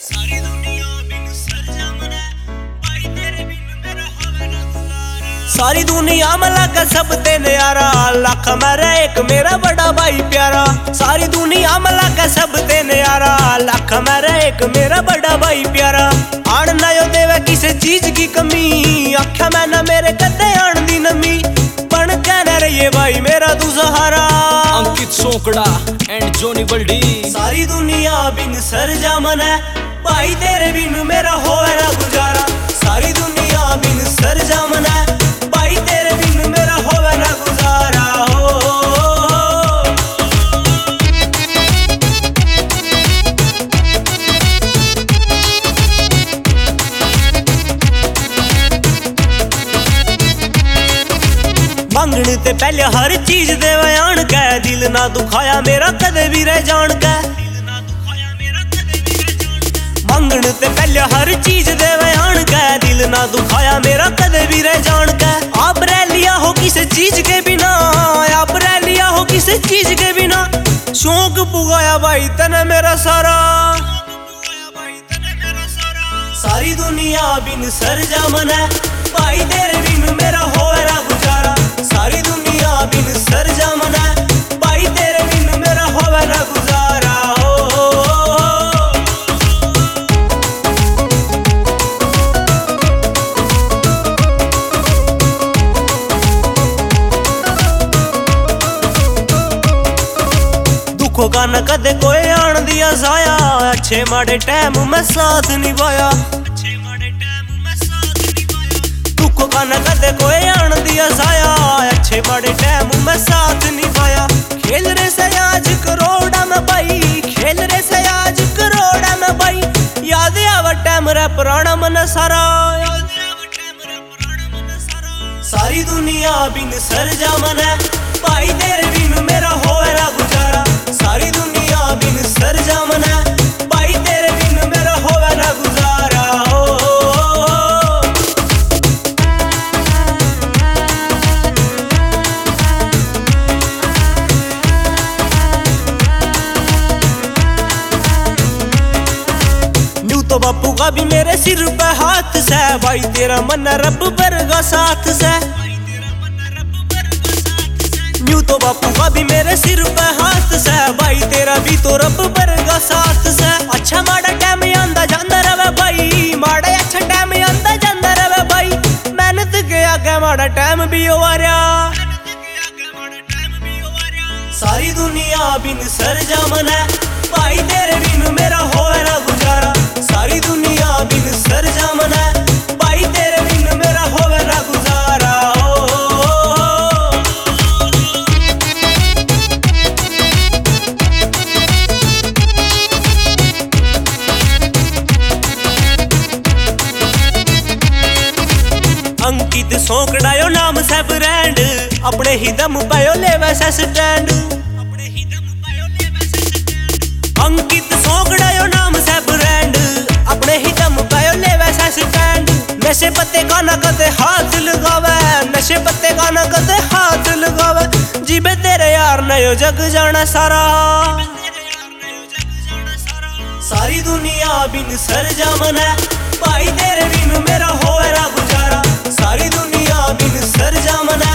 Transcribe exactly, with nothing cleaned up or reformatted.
सारी दुनिया बिन सरजम ने भाई तेरे बिन मेरा होवे ना गुजारा। सारी दुनिया में लगा सब ते न्यारा, लाख मेरा एक मेरा बड़ा भाई प्यारा। सारी दुनिया में लगा सब ते न्यारा, लाख मेरा एक मेरा बड़ा भाई प्यारा। आन ना यो देवे किसी चीज की कमी, आख्या मैं ना मेरे कदे आन दी नमी। बन के न रहिए भाई मेरा तू सहारा। अंकित सोकड़ा एंड जोनी बल्डी। सारी दुनिया बिन सरजम ने भाई तेरे बिन मेरा होवे ना गुजारा। सारी दुनिया बिन सरजम ने भाई तेरे बिन मेरा होवे ना गुजारा। हो मंगने ते पहले हर चीज देवे आन के, दिल ना दुखाया मेरा कदे भी रह जान के। मंगने ते पहले हर चीज देवे आन के, दिल ना दुखाया मेरा कदे भी रह जान के। आप रह लिया हो किसी चीज के बिना, आप रह लिया हो किसी चीज के बिना। शौक पुगाया भाई तने मेरा सारा। सारी दुनिया बिन सरजम ने भाई तेरे बिन मेरा होवे ना गुजारा। सारी दुनिया बिन सरजम ने भाई तेरे बिन मेरा होवे ना गुजारा। हो दुखों का न कदे कोई आन दिया साया, अच्छे माड़े टाइम में साथ निभाया। दुखों का न कदे कोई आन दिया साया, अच्छे माड़े टाइम में साथ निभाया। खेल रे से आज करोड़ा में भाई, खेल रे से आज करोड़ा में भाई। याद आवा टाइम रे पुराना मन सारा। सारी दुनिया बिन सरजम ने भाई तेरे बिन मेरा होवे ना गुजारा। सारी दुनिया बिन सरजम ने भाई तेरे बिन मेरा होवे ना गुजारा। हो न्यू तो बापू का भी मेरे सिर पे हाथ से, भाई तेरा मन रब बरगा साथ से। न्यू तो बापू का भी मेरे सिर पे हाथ से, भाई तेरा भी तो रब बरगा साथ से। अच्छा माड़ा टाइम आंदा जांदा रवे भाई, माड़ा अच्छा टाइम आंदा जांदा रवे भाई। मेहनत के आगे माड़ा टाइम भी होवारा। सारी दुनिया बिन सरजम ने भाई तेरे बिन मेरा होवे ना गुजारा। सारी दुनिया बिन सरजम ने भाई तेरे बिन मेरा होवे ना गुजारा। हो अंकित सोकड़ा यो नाम से ब्रांड, अपने ही दम पायो ले वैसा स्टैंड। अंकित सोकड़ा यो नाम से ब्रांड, अपने ही दम पायो ले वैसा स्टैंड। नशे पत्ते का न कदे हाथ लगावे, नशे पत्ते का न कदे हाथ लगावे। जीबे तेरे यार ने यो जग जाना सारा। सारी दुनिया बिन सरजम ने भाई तेरे बिन मेरा होवे ना गुजारा। सारी दुनिया बिन सरजम ने